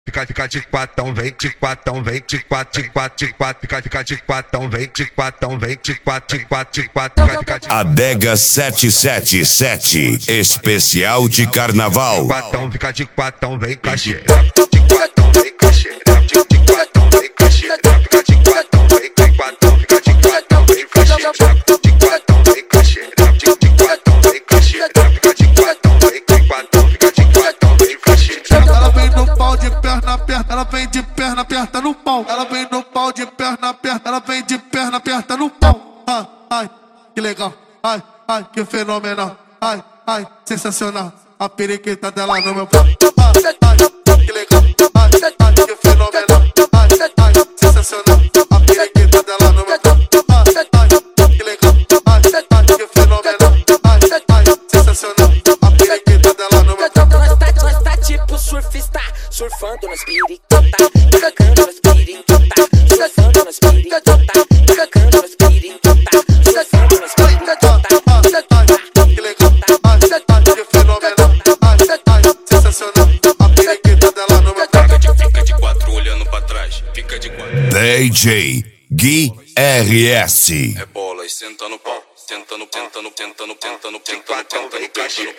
Fica de quatão, vem de quatão, vem de quatro, de quatro, de quatro, fica de quatão, vem de quatão, vem de quatro, de quatro, de quatro, fica de Adega 777, especial de carnaval. quatão, fica de quatão, vem caixeira. De quatão, vem caixeira. De quatão, vem caixeira. Fica de quatão, vem quatão, fica de quatão, vem caixeira. De quatão, vem caixeira. De quatão, vem caixeira. Fica de quatão, vem quatão, fica de quatão, vem caixeira. Ela vem no pau de perna aperta, ela vem de perna aperta no pau. Ela vem no pau de perna aperta, ela vem de perna aperta no pau. Ai, ai, que legal. Ai, ai, que fenomenal. Ai, ai, sensacional. A periquita dela no meu pau. Ai, ai, que legal. Ai, ai, que fenomenal. Ai, ai, sensacional. A periquita dela no meu pau. Ai, ai, que legal. Ai, ai, que fenomenal. Ai, ai, sensacional. A periquita dela no meu pau. Nós tá tipo surfista, surfando nas piricota, cagando nas piricota, surfando nas piricota, cagando nas piricota, surfando nas piricota. Que legal, que fenomenal, sensacional. A periquita dela no meu pau. Fica de quatro olhando pra trás, fica de quatro. DJ Gui RS. É bola e senta no pau, senta no, senta no, senta no, senta no, senta no, Quatão, vem caixeira.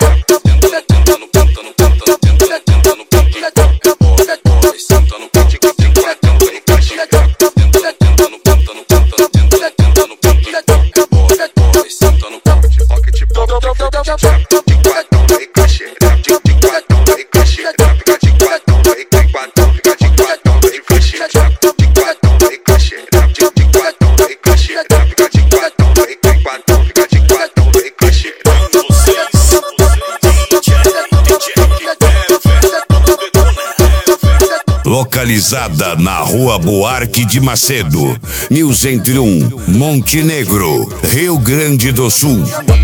Localizada na Rua Buarque de Macedo, 1001, Montenegro, Rio Grande do Sul.